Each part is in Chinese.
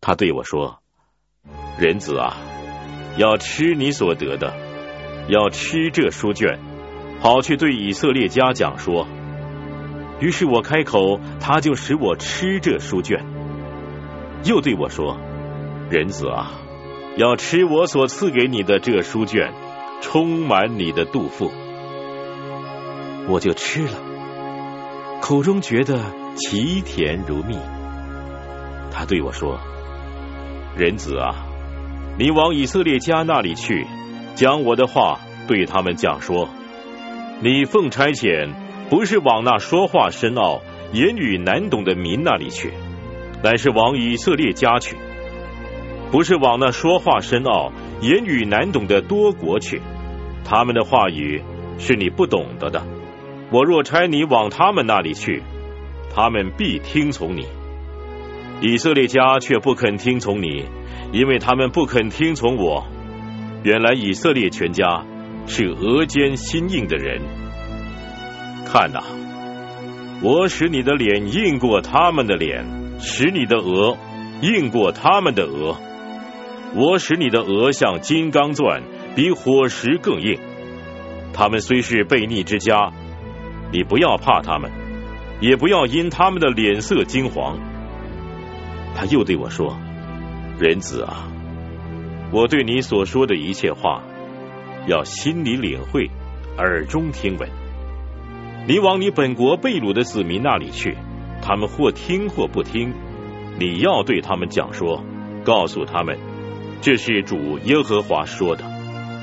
他对我说：人子啊，要吃你所得的，要吃这书卷，跑去对以色列家讲说。于是我开口，他就使我吃这书卷。又对我说：人子啊，要吃我所赐给你的这书卷，充满你的肚腹。我就吃了，口中觉得其甜如蜜。他对我说：人子啊，你往以色列家那里去，将我的话对他们讲说。你奉差遣，不是往那说话深奥、言语难懂的民那里去，乃是往以色列家去；不是往那说话深奥、言语难懂的多国去，他们的话语是你不懂得的。我若差你往他们那里去，他们必听从你。以色列家却不肯听从你，因为他们不肯听从我。原来以色列全家是额间心硬的人。看哪，我使你的脸硬过他们的脸，使你的额硬过他们的额。我使你的额像金刚钻，比火石更硬。他们虽是悖逆之家，你不要怕他们，也不要因他们的脸色惊惶。他又对我说：人子啊，我对你所说的一切话，要心里领会，耳中听闻。你往你本国被掳的子民那里去，他们或听或不听，你要对他们讲说，告诉他们，这是主耶和华说的。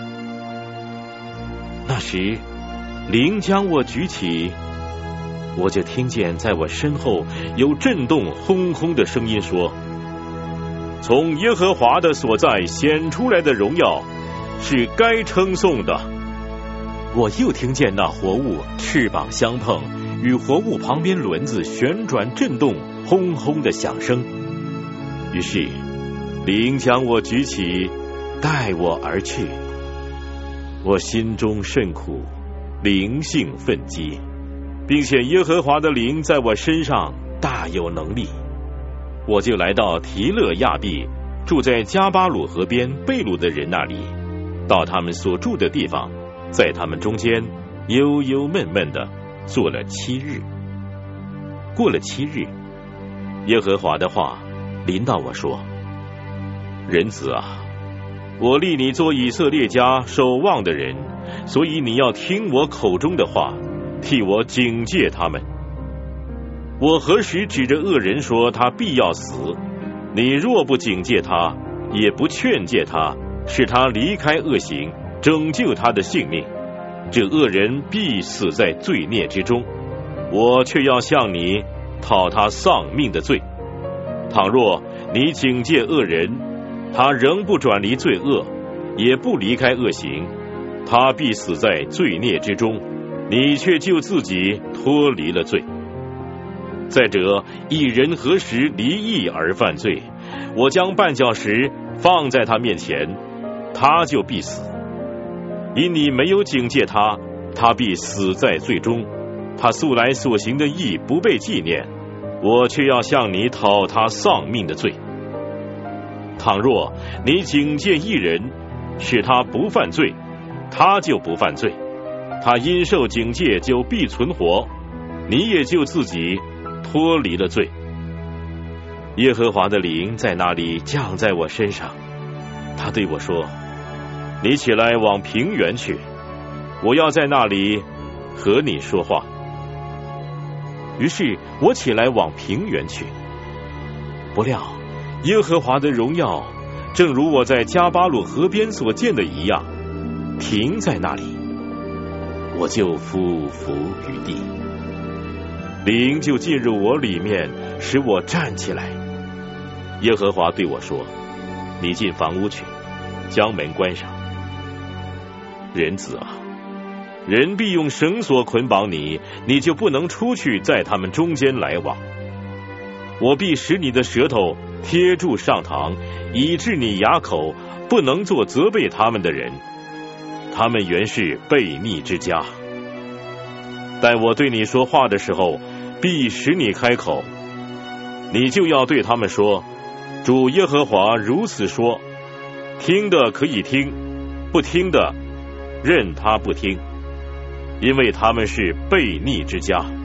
那时灵将我举起，我就听见在我身后有震动轰轰的声音说：从耶和华的所在显出来的荣耀，是该称颂的。我又听见那活物翅膀相碰，与活物旁边轮子旋转震动，轰轰的响声。于是灵将我举起，带我而去。我心中甚苦，灵性愤激，并且耶和华的灵在我身上大有能力。我就来到提勒亚毕，住在加巴鲁河边被掳的人那里，到他们所住的地方，在他们中间忧忧闷闷的做了7日。过了7日，耶和华的话临到我说：人子啊，我立你做以色列家守望的人，所以你要听我口中的话，替我警戒他们。我何时指着恶人说他必要死？你若不警戒他，也不劝诫他，使他离开恶行，拯救他的性命，这恶人必死在罪孽之中。我却要向你讨他丧命的罪。倘若你警戒恶人，他仍不转离罪恶，也不离开恶行，他必死在罪孽之中，你却救自己脱离了罪。再者，一人何时离义而犯罪？我将绊脚石放在他面前，他就必死。因你没有警戒他，他必死在罪中。他素来所行的义不被纪念，我却要向你讨他丧命的罪。倘若你警戒一人，使他不犯罪，他就不犯罪，他因受警戒就必存活，你也就自己脱离了罪。耶和华的灵在那里降在我身上，他对我说：你起来往平原去，我要在那里和你说话。于是我起来往平原去，不料耶和华的荣耀正如我在加巴鲁河边所见的一样，停在那里，我就俯伏于地。灵就进入我里面，使我站起来。耶和华对我说：你进房屋去，将门关上。人子啊，人必用绳索捆绑你，你就不能出去在他们中间来往。我必使你的舌头贴住上膛，以致你哑口，不能做责备他们的人。他们原是悖逆之家。待我对你说话的时候，必使你开口，你就要对他们说： 主耶和华如此说：听的可以听，不听的任他不听，因为他们是悖逆之家。